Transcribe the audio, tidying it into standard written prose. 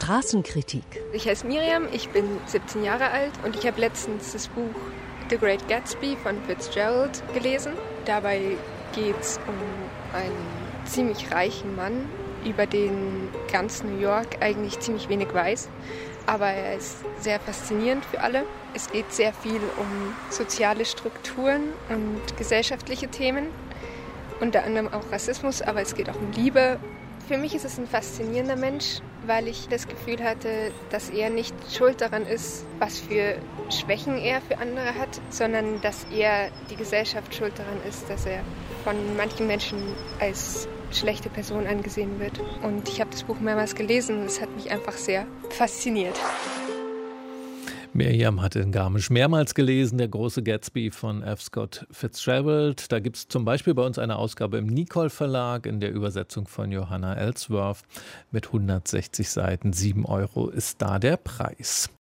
Straßenkritik. Ich heiße Miriam, ich bin 17 Jahre alt und ich habe letztens das Buch The Great Gatsby von Fitzgerald gelesen. Dabei geht es um einen ziemlich reichen Mann, über den ganz New York eigentlich ziemlich wenig weiß. Aber er ist sehr faszinierend für alle. Es geht sehr viel um soziale Strukturen und gesellschaftliche Themen. Unter anderem auch Rassismus, aber es geht auch um Liebe. Für mich ist es ein faszinierender Mensch, weil ich das Gefühl hatte, dass er nicht schuld daran ist, was für Schwächen er für andere hat, sondern dass eher die Gesellschaft schuld daran ist, dass er von manchen Menschen als schlechte Person angesehen wird. Und ich habe das Buch mehrmals gelesen und es hat mich einfach sehr fasziniert. Miriam hat in Garmisch mehrmals gelesen, der große Gatsby von F. Scott Fitzgerald. Da gibt es zum Beispiel bei uns eine Ausgabe im Nicol Verlag in der Übersetzung von Johanna Ellsworth mit 160 Seiten. 7 € ist da der Preis.